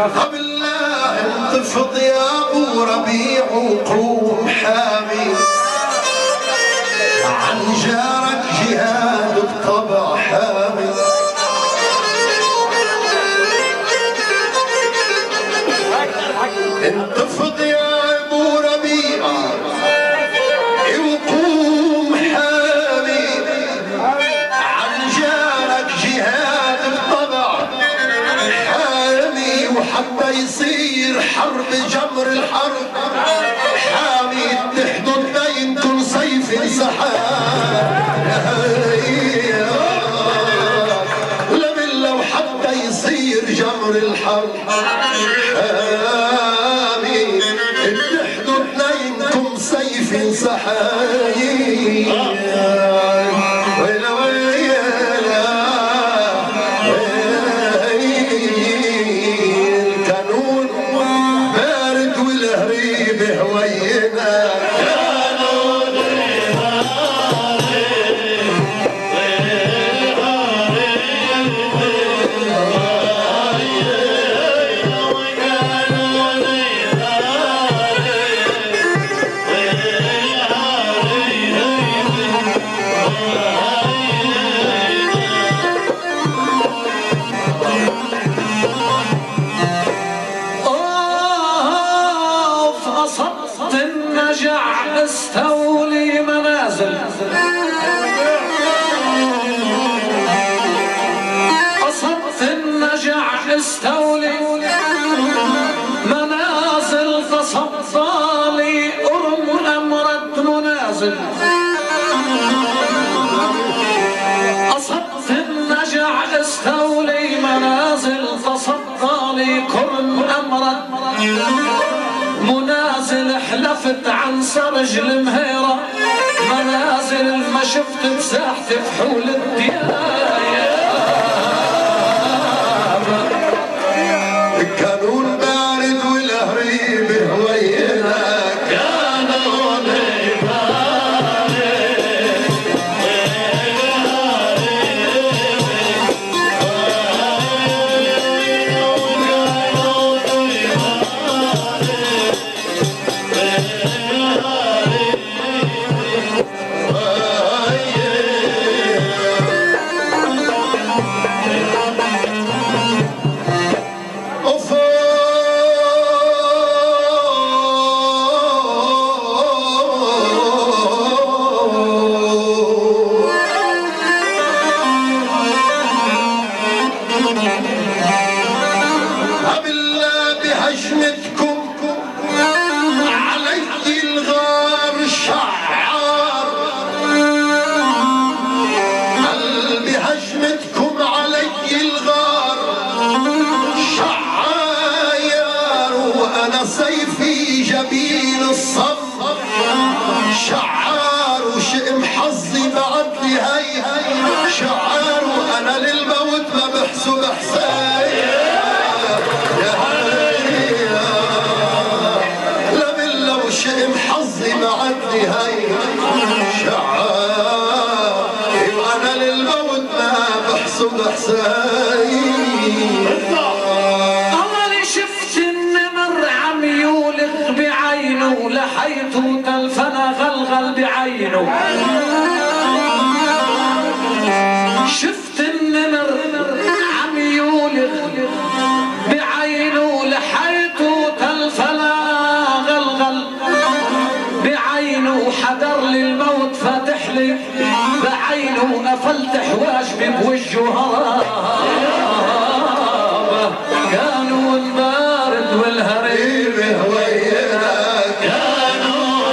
بالله انتفض يا ابو ربيع وقوم حامي عن جارك جهاد بطبع حامي. انتفض يا ابو ربيع وقوم حامي عن جارك جهاد بطبع حامي، وحتى يصير حرب جمر الحرب حامي اتحدوا اثنينكم سيف سحاب. لو حتى يصير جمر الحرب حامي اتحدوا اثنينكم سيف سحاب. استولي منازل أصبت النجع استولي منازل فصفالي أرم أمرت منازل. أصبت النجع استولي منازل فصفالي كرم أمرت منازل. حلفت عن سرج المهيرة منازل ما شفت مساحتي فحول الديار. كانون بارد والهريب هوينا كانون بارد أولي شفت النمر عم يولغ بعينه لحيته تلفنا غلغل بعينه. شفت النمر عم يولغ بعينه لحيته تلفنا غلغل بعينه. حضر لي الموت فاتح لي بعينه قفلت حواجبي بوجهه كانوا بارد والهريب هوينا كانوا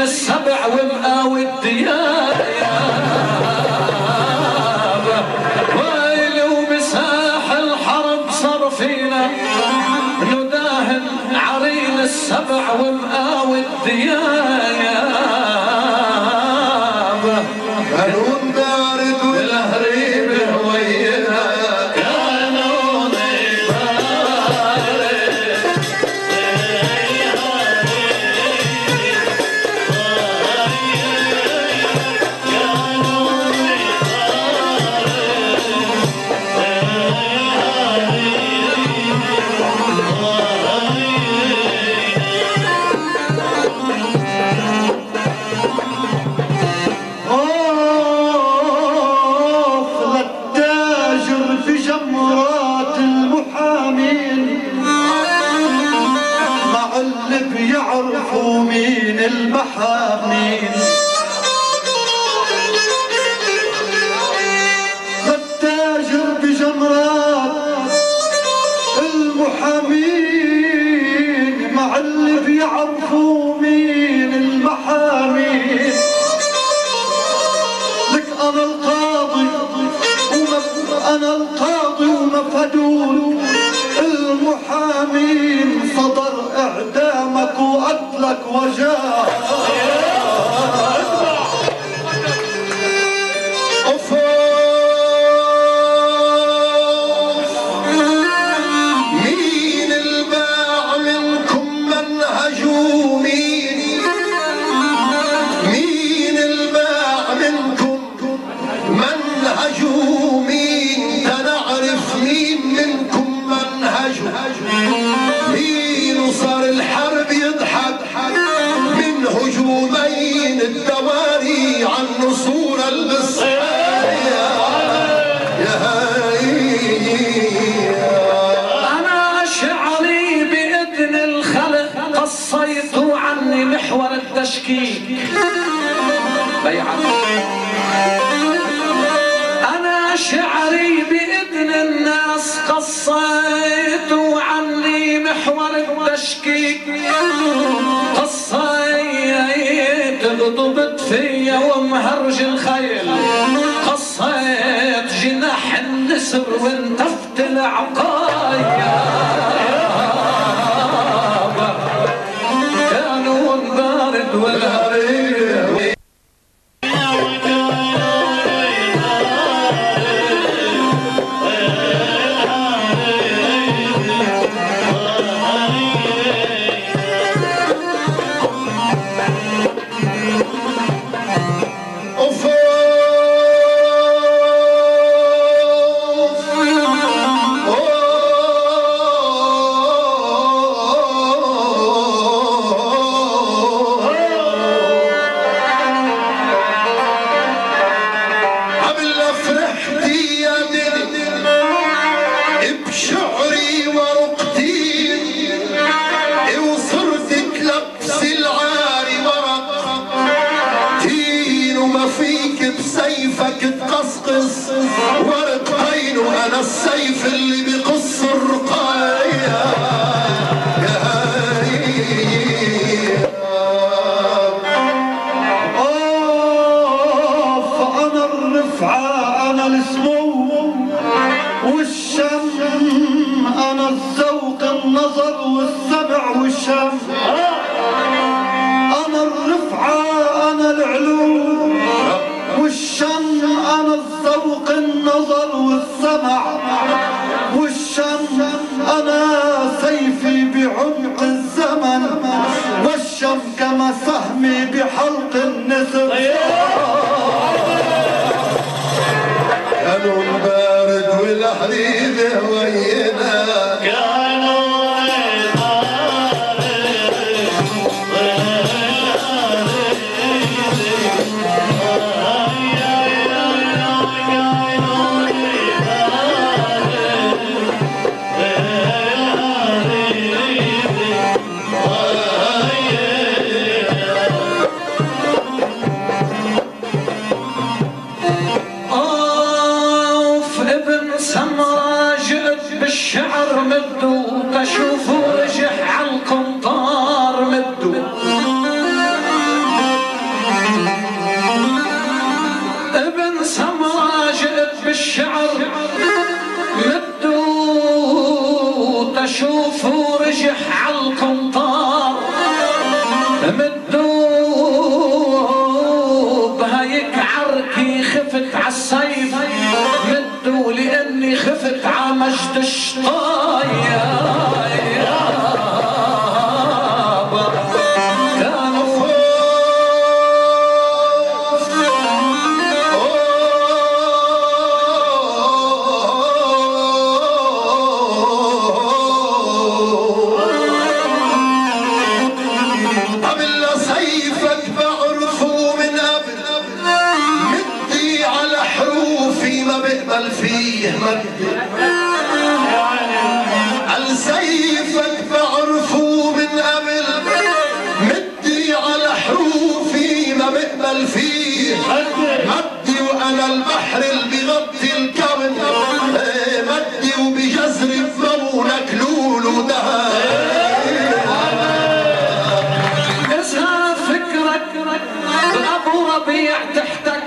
السبع ومقاوي الديابة ويلي وبساح الحرب صار فينا نداهن عرين السبع ومقاوي الديابة قانون بارد والهريب هوينا قانون يعرفوا مين المحامين التاجر بجمرات المحامين مع اللي بيعرفوا مين المحامين لك أنا القاضي ومفدول المحامين صدر إعدامك وقتلك وجاه مين الباع منكم منهجوا مين الباع منكم منهجوا مين تنعرف مين منكم منهجوا مين وصار الحرب يضحك من هجومين الدواري عن نصور البصرية أنا شعري بإذن الخلق قصيت عني محور التشكيك بيعة أنا شعري بإذن الناس قصيت عني محور التشكيك قصيت غضبت فيا ومهرج الخيل قصيت جناح النسر وانتفت العقايا كانون بارد والهريب بسيفك تقصقص ورقين وانا السيف اللي بقص الرقاية فانا الرفعة انا السمو والشم انا الذوق النظر والسمع والشم انا الرفعة انا العلو والشم أنا الذوق النظر والسمع والشم أنا سيفي بعمق الزمن والشم كما سهمي بحلق النسر قانون بارد والحريب هوينا بالشعر مدو تشوفوا رجح عالقنطار مدو شوفوا رجح عالقنطار مدوب هيك عركي خفت عالسيف مدوا لاني خفت عمجد الشطايا السيفك بعرفه من قبل مدي على حروفي ما بقبل فيه مدي وانا البحر اللي بيغطي الكون مدي وبجزر بمونك لول ودهب اسها فكرك ابو ربيع تحتك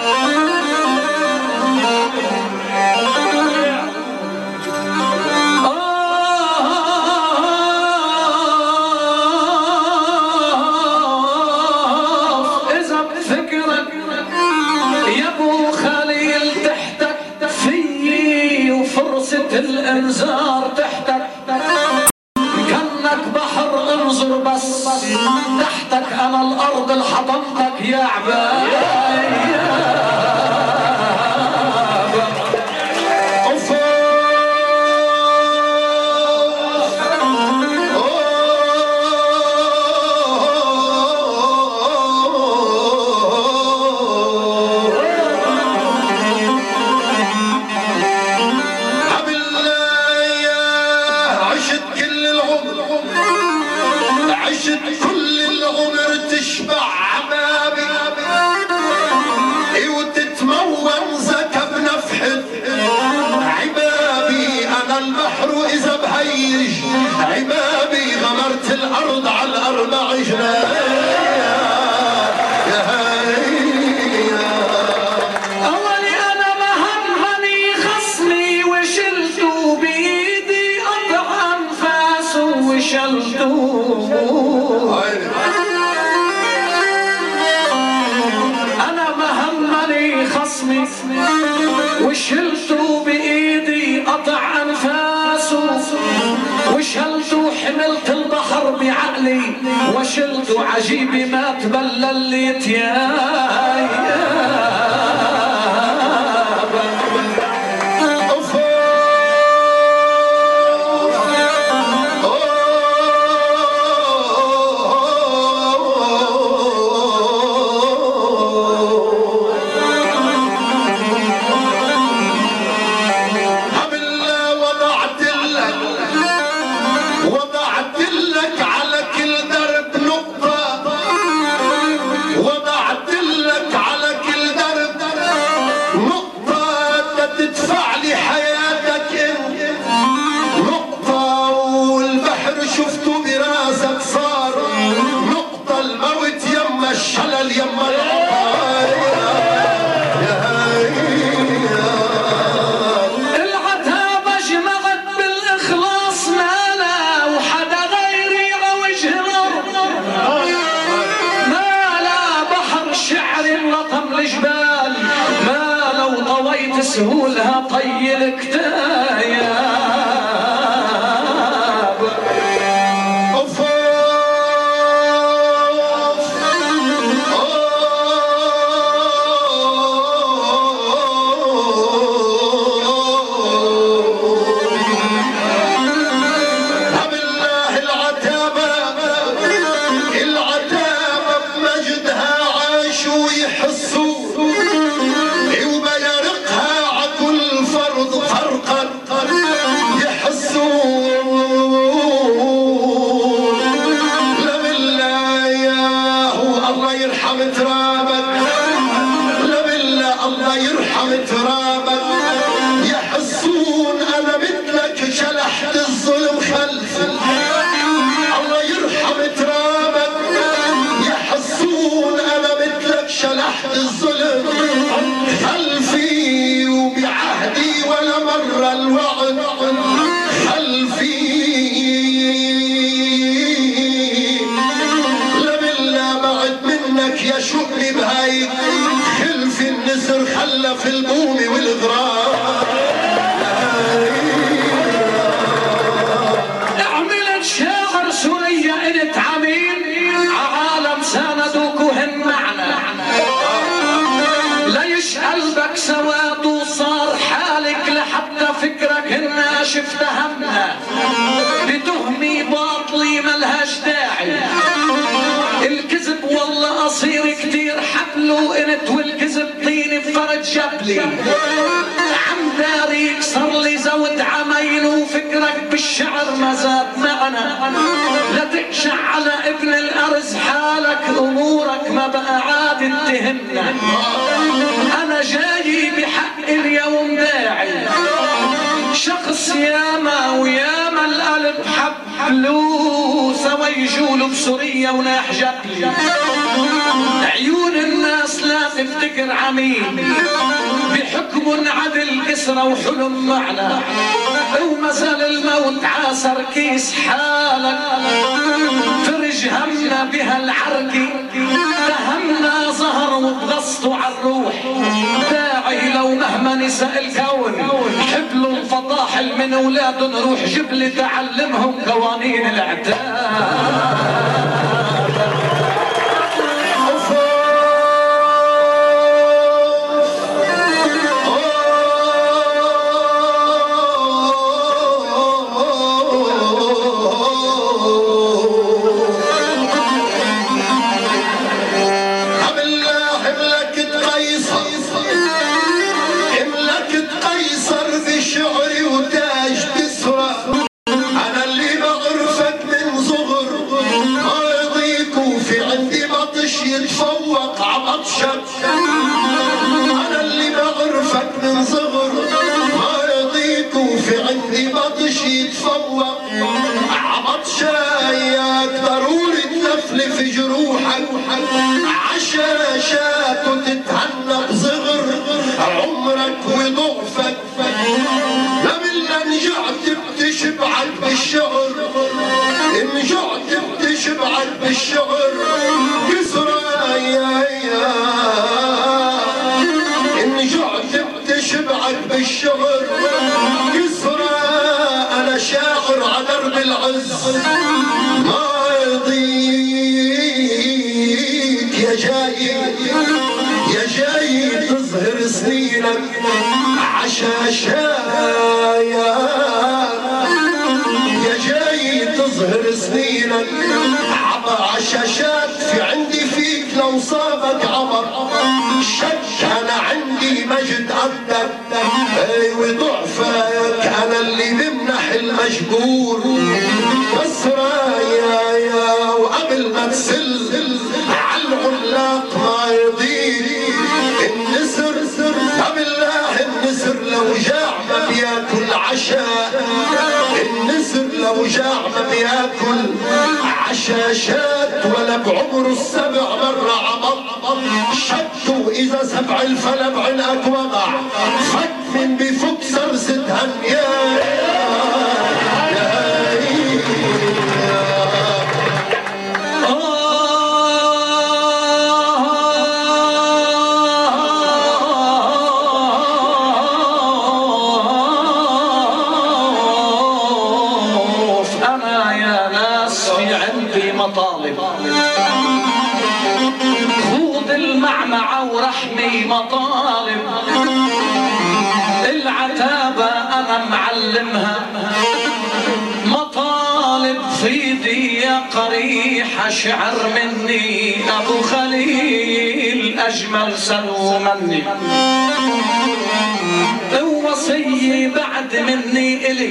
الانذار تحتك كأنك بحر انظر بس تحتك انا الارض اللي حضنتك يا عباد كل العمر تشبع عبابي وتتمون زكى بنفحة عبابي انا البحر اذا بهيج عبابي غمرت الارض على الاربع جناب اولي انا مهمني خصمي وشلته بايدي قطع انفاسه وشلته أنا مهمني خصمي وشلته بإيدي قطع أنفاسه وشلته حملت البحر بعقلي وشلته عجيبي ما تبللت يا سهولها طي الكتاياب بالله العتابة بمجدها عاشوا ويحسوا ترابك يحسون انا مثلك شلحت الظلم خلفي الله يرحم ترابك يحسون انا مثلك شلحت الظلم خلفي وبعهدي ولا مر الوعد خلفي شؤمي بهاي خلف النسر خلف البوم والغرام. عملت شاعر سوريا انت عميل عالم ساندوك وهن معنا لا يشقلبك سواد وصار حالك لحتى فكرك هنا شفت همنا بتهمي باطلي ملهاش داعي. الكذب والله قصير كتير حبله انت والكذب طيني بفرج جبلي عم داري يكسر لي زود عمايله وفكرك بالشعر ما زاد معنا. لا تكشع على ابن الارز حالك امورك ما بقى عاد اتهمنا. انا جاي بحق اليوم داعي شخص ياما وياما القلب حبلو سوا يجولوا بسوريا وناح جبلي. عيون الناس لا تفتكر عميل بحكم عدل كسرة وحلم معنا وما زال الموت عاسر كيس حالك. فرج همنا بهالعركة تهمنا ظهر وبغصتوا عالروح. داعي لو مهما نساء الكون حبلوا الفطاحل من اولادهم روح جبلي تعلمهم قوانين الاعداد. يتفوق عبطشك انا اللي بعرفك من صغر ما يضيق وفي عندي بطش يتفوق عبطشاياك ضروري تلفلف جروحك عشاشات وتتهنى بصغر عمرك وضعفك. لما نجعت بتشبعك بالشعر ان جعت بتشبعك بالشعر إن جعت بتشبعك بالشعر كسرى. أنا شاعر على درب العز ما يضيق يا جاي تظهر سنينك عشاشايا يا جاي تظهر سنينك عشاشات في عندي فيك لو صابك عبر شك. انا عندي مجد قدك وضعفك انا اللي بمنح المجبور بسرايا وقبل ما تسل عالعلاق ما يضيق النسر. بالله النسر لو جاع ما بياكل عشاء النسر لو جاع ما بياكل عشاشات ولا بعمره السبع مرة عبط شدوا إذا سبع الفلم عنقك وضع فك من بفك سرسة هنيا. خوض المعمعة ورحمي مطالب العتابة أنا معلمها مطالب في يا قريحة شعر مني أبو خليل أجمل سلو مني وصي بعد مني إلي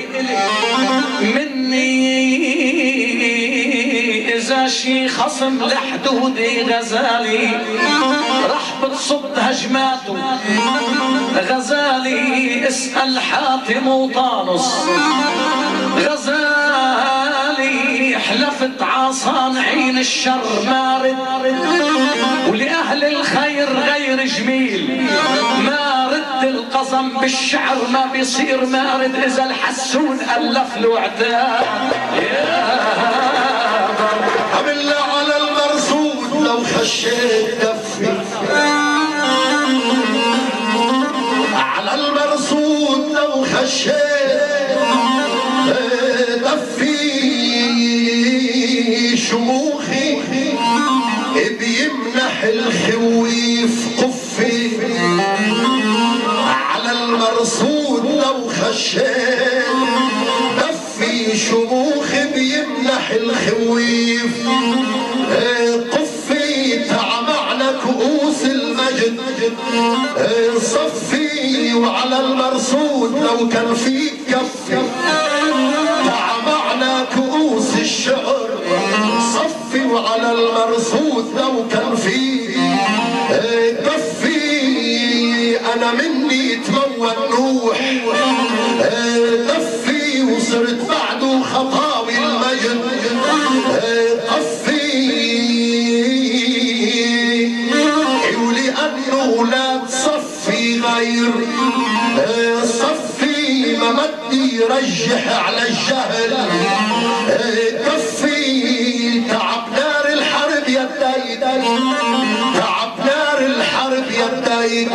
إذا شي خصم لحدودي غزالي رح بتصب هجماته غزالي اسأل حاتم وطانس غزالي حلفت عصان عين الشر مارد ولأهل الخير غير جميل ما رد القسم بالشعر ما بيصير مارد إذا الحسون ألف له عتاب. بالله على المرصود لو خشيت دفي على المرصود لو خشيت دفي شموخي بيمنح الخويف قفي على المرصود لو خشيت دفي شموخي بيمنح الخويف قفي تعمعنا كؤوس المجد صفي وعلى المرصود لو كان في كفي تعمعنا كؤوس الشعر صفي وعلى المرصود لو كان في كفي انا مني تموى النوح دفي وصرت بعده خطاوي المجد قفي ولأنه لا تصفي غير صفي ما مدي يرجح على الجهل كفي تعب نار الحرب يدي تعب نار الحرب يدي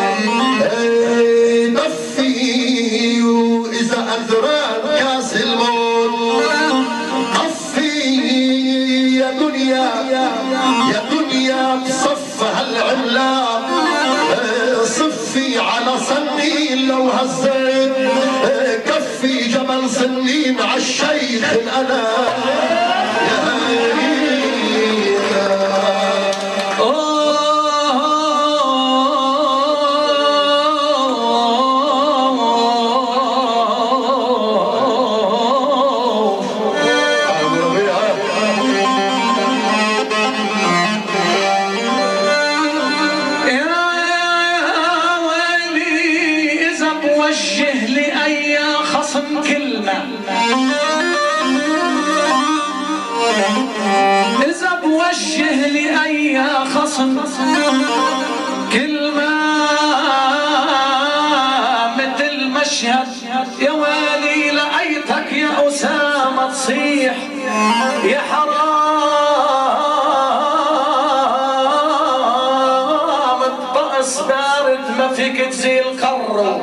دفي وإذا أذران كاس الموت قفي يا دنيا يا دنيا بصف هالعملاق صفي على صنين لو هزيت كفي جبل صنين عالشيخ انا إذا بوجه لأي خصم كلمة مثل مشهد يا ويلي لقيتك يا أسامة تصيح يا حرام الطقس بارد ما فيك تزيل قره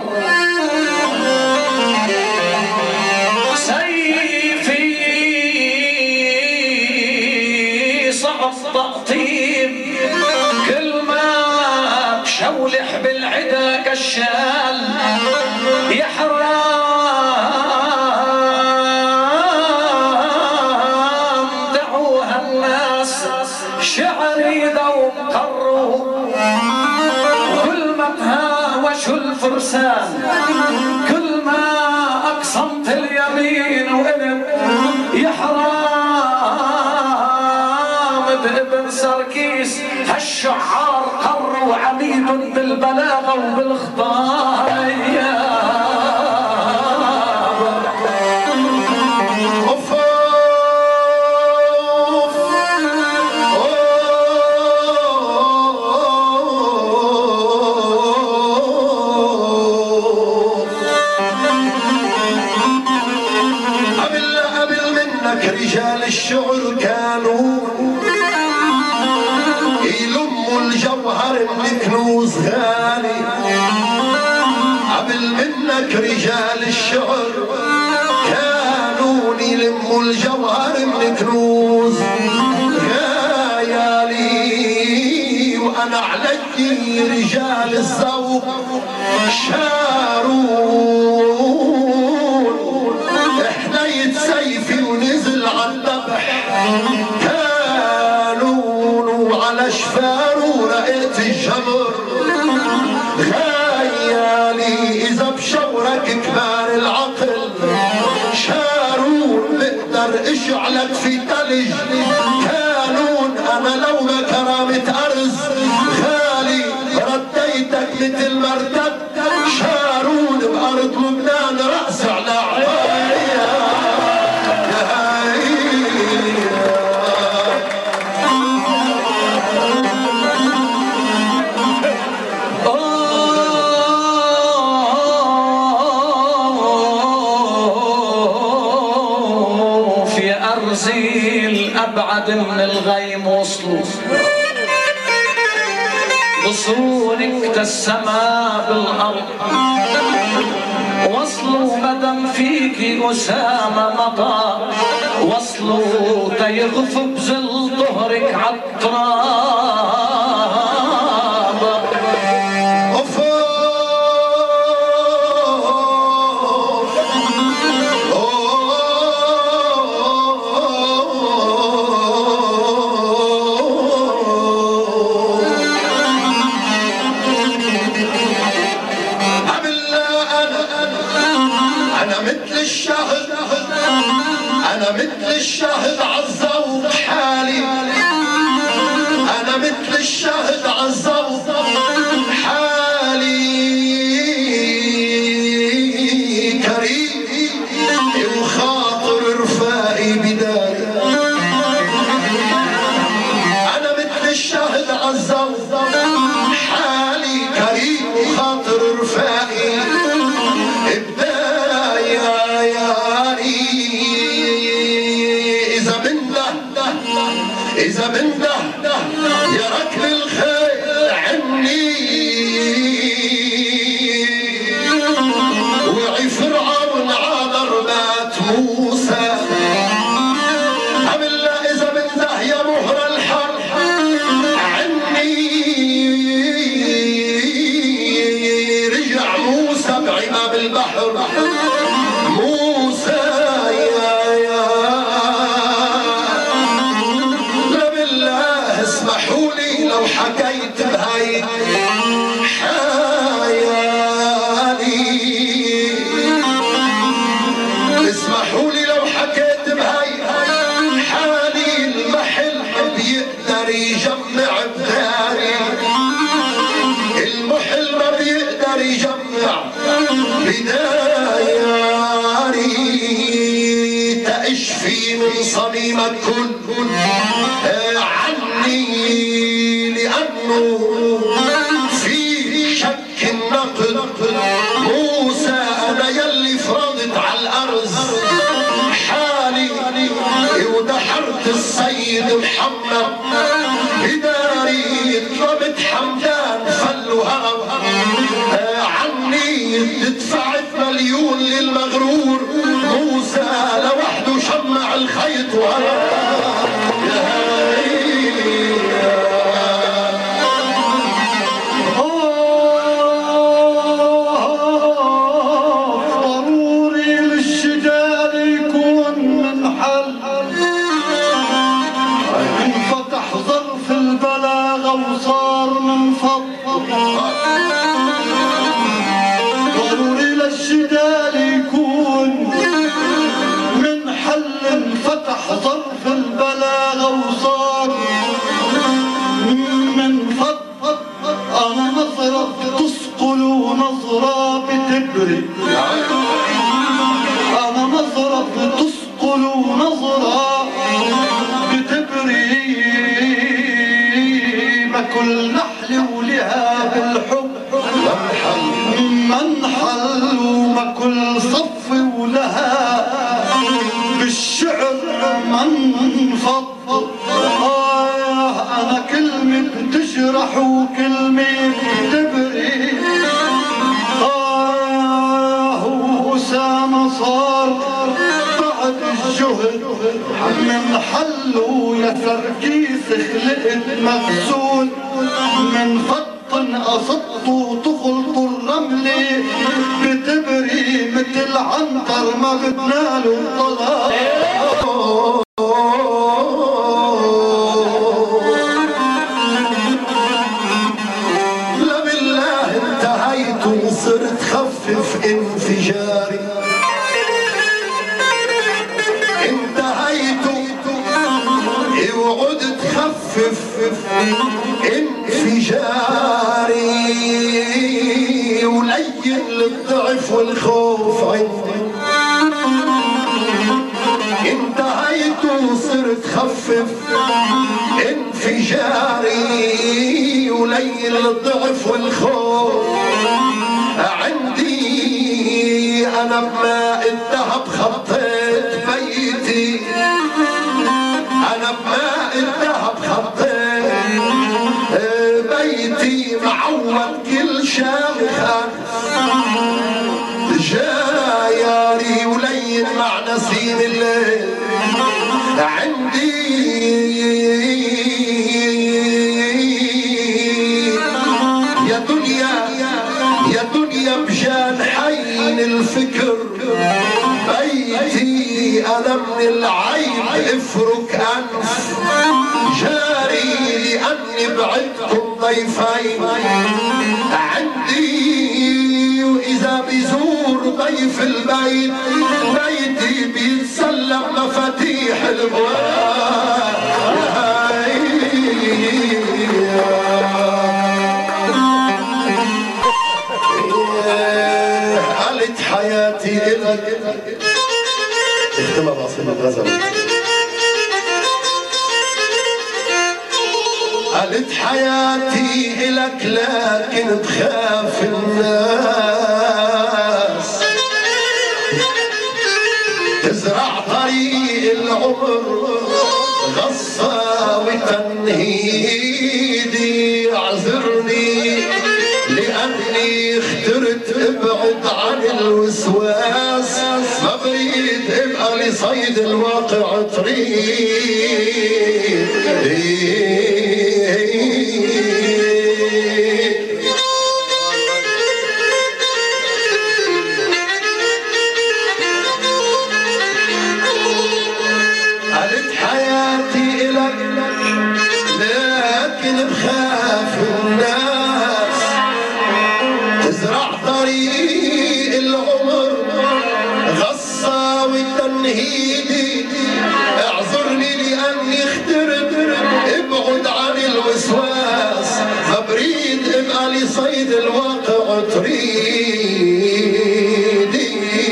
كل ما بشولح بالعدا كشال يا حرام دعوها الناس شعري ذوب قروا كل ما تهاوش الفرسان كل ما أقسمت اليمين وقلب يا حرام ابن سركيس هالشعار قر وعميد بالبلاغه وبالخطاب قبل منك رجال الشعر كانوا يلموا الجوهر من كنوز غالي قبل منك رجال الشعر كانوا يلموا الجوهر من كنوز غالي وانا علي رجال الذوق شارون حنيت سيفي ونزل عالذبح على شفار ورقيت الجمر خيالي إذا بشورك كبار العقل شارون بقدر اشعلك في تلج كانون أنا لو ما كرامة أرز خالي رديتك مثل مرتد شارون بأرض لبنان رأس على عباية أبعد من الغيم وصلوا وصولك كالسماء بالأرض وصلوا مدام فيكي أسامة مطار وصلوا تيغف بزل ظهرك عالتراب أنا مثل الشاهد عالزوق حالي أنا مثل الشاهد عالزوق حالي كريم وخاطر رفاقي بداري أنا مثل الشاهد عالزوق حالي كريم وخاطر رفاقي إذا من ده يا ركب الخيل عني وعي فرعون عابر بات موسى أبلا إذا من ده يا مهر الحرب عني رجع موسى بعمام البحر موسى لو حكيت بهاي حيالي اسمحوا لي لو حكيت بهاي حالي المحل بيقدر يجمع بداري المحل ما بيقدر يجمع بداري تشفي من صميمك كل عني لأنه في شك النقل موسى أنا يلي فرضت على الأرض حالي ودحرت السيد محمد بداري طلبت حمدان فلو هرب عني دفعت مليون للمغرور موسى لوحده شمع الخيط وهرب وصار من فضل ضروري للجدال يكون من حل انفتح ظرف البلاغة وصار من فضل أنا نظرة تثقل ونظرة بتبري أنا نظرة تثقل ونظرة بتبري كل نحل ولها بالحب منحل وما كل صف ولها بالشعر منفض أنا كلمة بتجرح وكلمة بتبري وأسامة صار بعد الجهد من حل ويا تركيس خلقت مغسول من فطن قصدت وتخلط الرمل بتبري مثل عنتر ما بتناله طلاق لا بالله انتهيت وصرت خفف انفجاري وعدت خفف انفجاري ولين للضعف والخوف عندي انتهيت وصرت خفف انفجاري ولين للضعف والخوف عندي انا بماء الذهب خطيت بيتي أنا بماء الذهب خطيت بيتي بيتي معود كل شامخة جاياري ولين مع نسيم الليل عندي يا دنيا يا دنيا بجان حين الفكر بيتي أنا من العيب افرك أنف جاري لأني بعدكم ضيفين عندي وإذا بيزور ضيف البيت بيتي بيتسلم مفاتيح الأبواب قالت حياتي إلك اختمها بعصيمة غزل قالت حياتي إلك لكن بخاف الناس تزرع طريق العمر غصة وتنهيدي اعذرني لأني اخترت ابعد عن الوسواس ما بريد ابقى لصيد الواقع طريق قالت حياتي إلك لكن بخاف الناس تزرع طريق العمر غصة وتنهيدي اعذرني لأني اخترت ابعد عن الوسواس ما بريد ابقى لصيد الواقع تريدي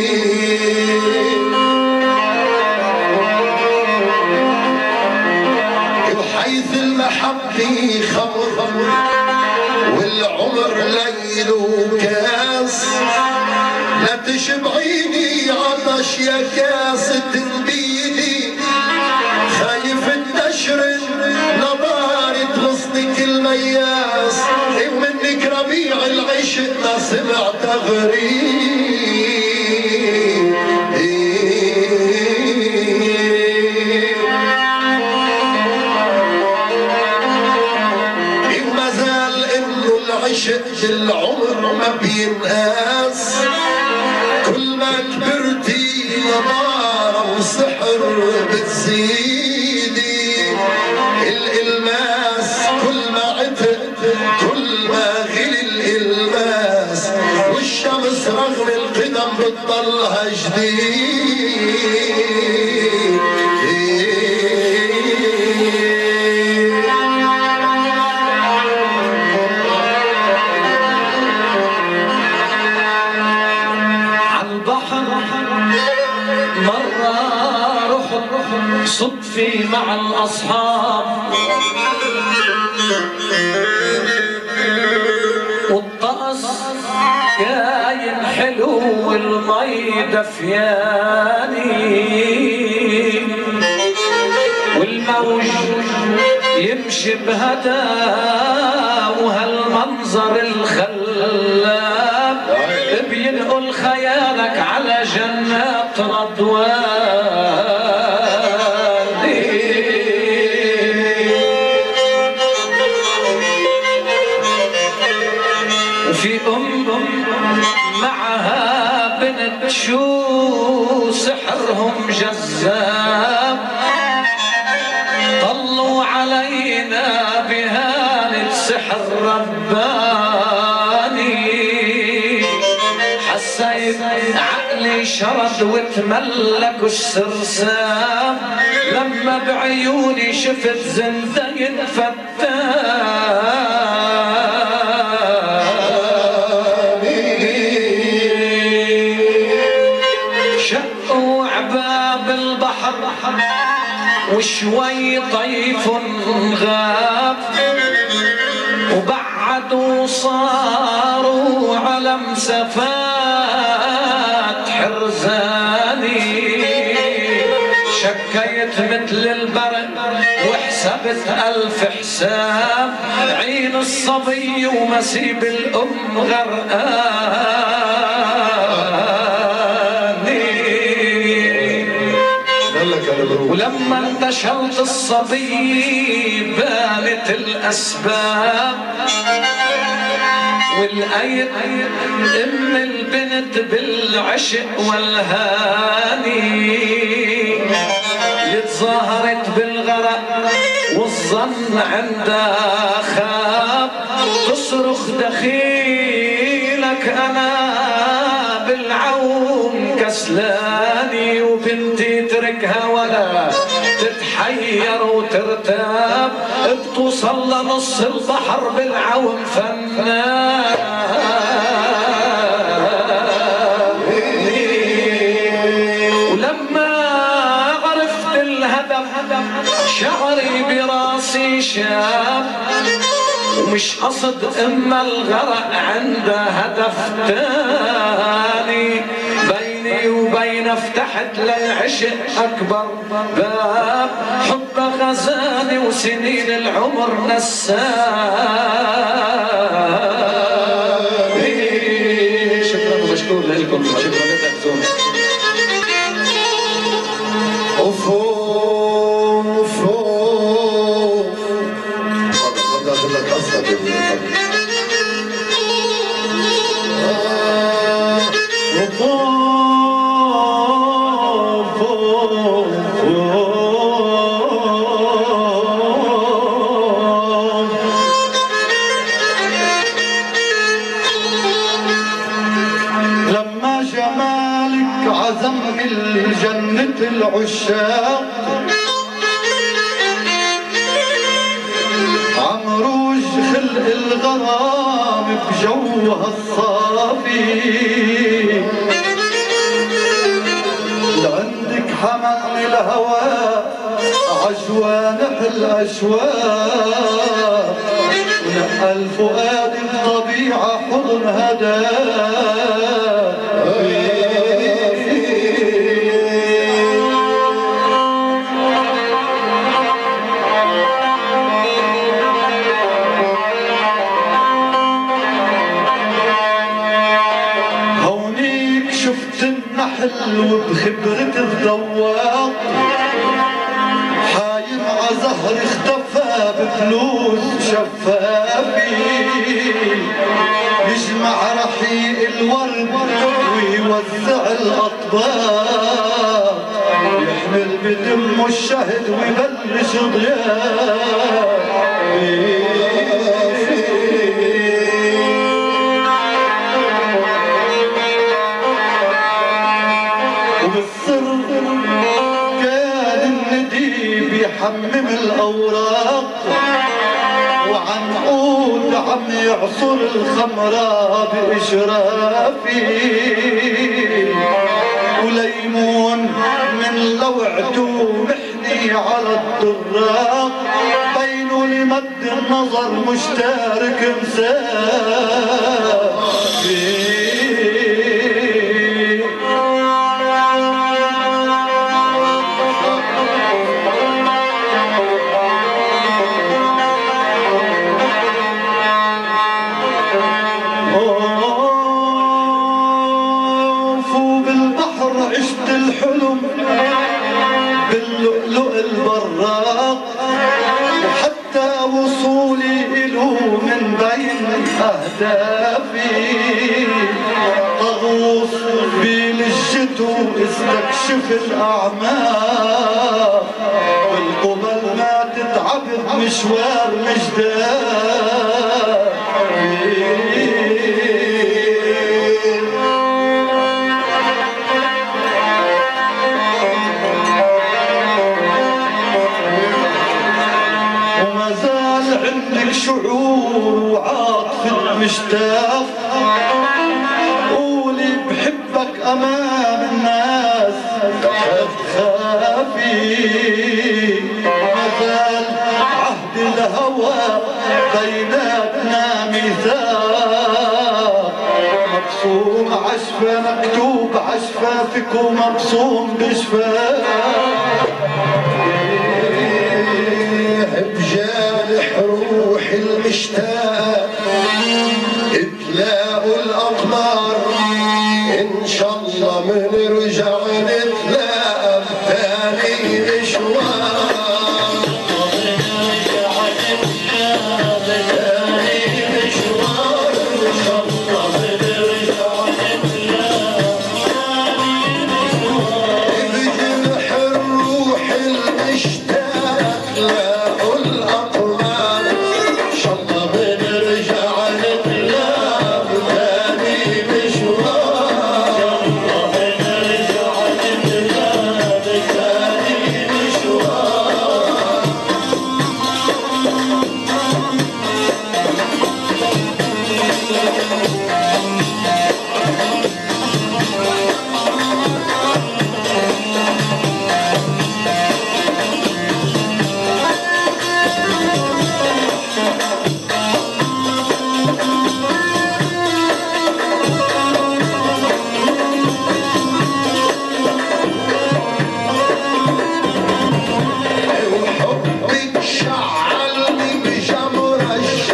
وحيث المحبة خمر والعمر ليل وكاس لا تشبعيني عطش يا كاس تنبيدي خايف تشرد نضارة غصنك المياس ومنك ربيع العشق ما سمع تغريد وما زال انه العشق العمر ما بينقاس كل ما كبرتي نضارة وسحر بتزيدي الإلماس كل ما عتق كل ما غلي الإلماس والشمس رغم القدم بتضلها جديد صدفي مع الأصحاب والطقس كاين حلو والمي دفياني والموج يمشي بهدى وهالمنظر الخلاب بينقل خيالك على جنات رضوان في معها بنت شو سحرهم جذاب طلوا علينا بهالة سحر رباني حسيت عقلي شرد وتملك السرسام لما بعيوني شفت زندين فتان وشوي طيف غاب وبعدوا صاروا على مسافات حرزاني شكيت مثل البرد وحسبت 100,000 حساب، عين الصبي ومسيب الأم غرقاني. ولما انتشلت الصبي بانت الأسباب، والأيد ام البنت بالعشق والهاني، اللي تظاهرت بالغرق والظن عندها خاب، تصرخ دخيلك انا بالعوم كسلاني، وبنتي تركها ولا تتحير وترتاب، بتوصل لنص البحر بالعوم فنان. ولما عرفت الهدف شعري براسي شاب، ومش قصد اما الغرق عنده هدف تاني، بيني وبين فتحت للعشق اكبر باب، حب غزاني وسنين العمر نساني. شكرا ومشكور لكم، شكرا لكم. لما جمالك عزم الجنة العشاق، عمروج خلق الغرام بجوها الصافي، لعندك حمل الهوى عجوانح الأشواق، ونقى الفؤاد الطبيعة حضن هداك. هونيك شفت النحل وبخبرة الذواق، حايم عزهر اختفى بفلوس شفافي، يجمع رحيق الورد ويوزع الأطباق، يحمل بدمه الشهد ويبلش ضياف. وبالسر كان النديب يحمم الأوراق، وعنقود عم يعصر الخمرة بإشرافي، وليمون من لوعته محني على الدراق، بينه لمد النظر مشترك مسافي. عشت الحلم باللؤلؤ البراق، وحتى وصولي إله من بين أهدافي، طغوص بلجته استكشف الأعماق، والقبل ما تتعبد مشوار مجداف. عندك شعور وعاطفة مشتاق، قولي بحبك أمام الناس تخافي، مازال عهد الهوى بيناتنا ميثاق، مقسوم عشفة مكتوب عشفافك ومقسوم بشفاك. تلاقوا الأقمار إن شاء الله بنرجع نتلاقى بثاني مشوار.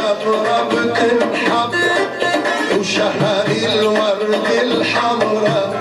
وشهر الورد الحمراء